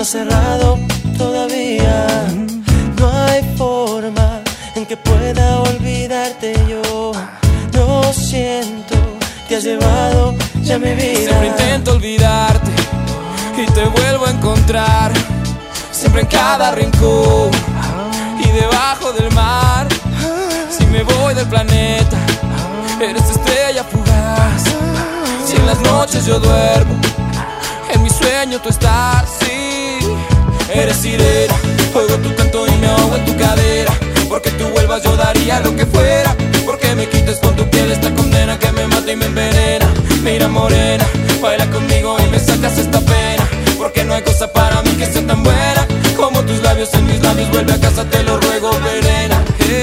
no cerrado todavía. No hay forma en que pueda olvidarte yo. Lo siento, te has llevado ya mi vida. Siempre intento olvidarte y te vuelvo a encontrar, siempre en cada rincón y debajo del mar. Si me voy del planeta, eres estrella fugaz. Si en las noches yo duermo, en mi sueño tú estás. Sí, eres sirena, oigo tu canto y me ahogo en tu cadera. Porque tú vuelvas yo daría lo que fuera. Porque me quites con tu piel esta condena que me mata y me envenena. Mira morena, baila conmigo y me sacas esta pena. Porque no hay cosa para mí que sea tan buena como tus labios en mis labios. Vuelve a casa, te lo ruego, Verena.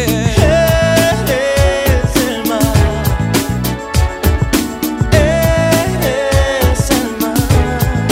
Eres el mar, eres el mar.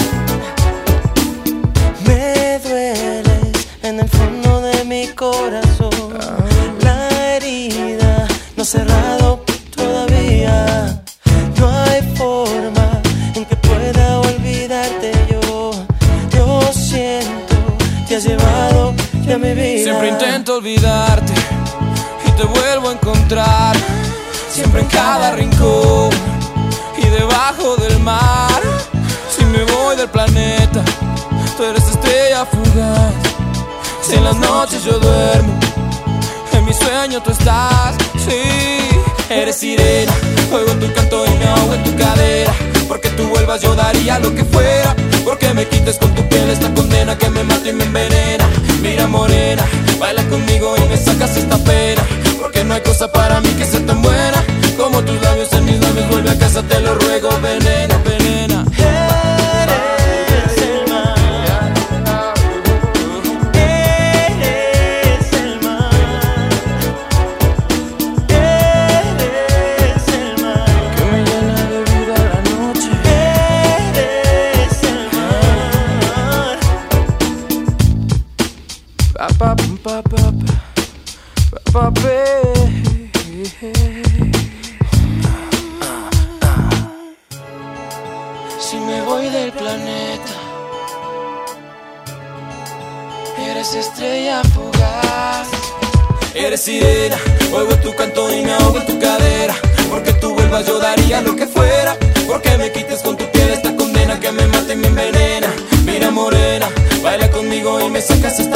Me dueles en el fondo de mi corazón. La herida no ha cerrado todavía. No hay forma en que pueda olvidarte yo. Yo siento, te has llevado ya mi vida. Siempre intento olvidarte y te vuelvo a encontrar, siempre en cada rincón y debajo del mar. Si me voy del planeta, tú eres estrella fugaz. Si en las noches yo duermo, en mi sueño tú estás. Sí, eres sirena, oigo tu canto y me ahogo en tu cadera. Porque tú vuelvas yo daría lo que fuera. Porque me quites con tu piel esta condena que me mata y me envenena. Mira morena, baila conmigo y me sacas esta pena. Porque no hay cosa para mí que sea tan buena como tus labios en mis labios. Vuelve a casa, te lo ruego, venena, venena. Eres el mar, eres el mar, eres el mar que me llena de vida la noche. Eres el mar. Pa, pa, pa, pa, pa, pa, Si me voy del planeta, eres estrella fugaz. Eres sirena, oigo tu canto y me ahogo en tu cadera. Porque tú vuelvas yo daría lo que fuera. Porque me quites con tu piel esta condena que me mata y me envenena. Mira morena, baila conmigo y me sacas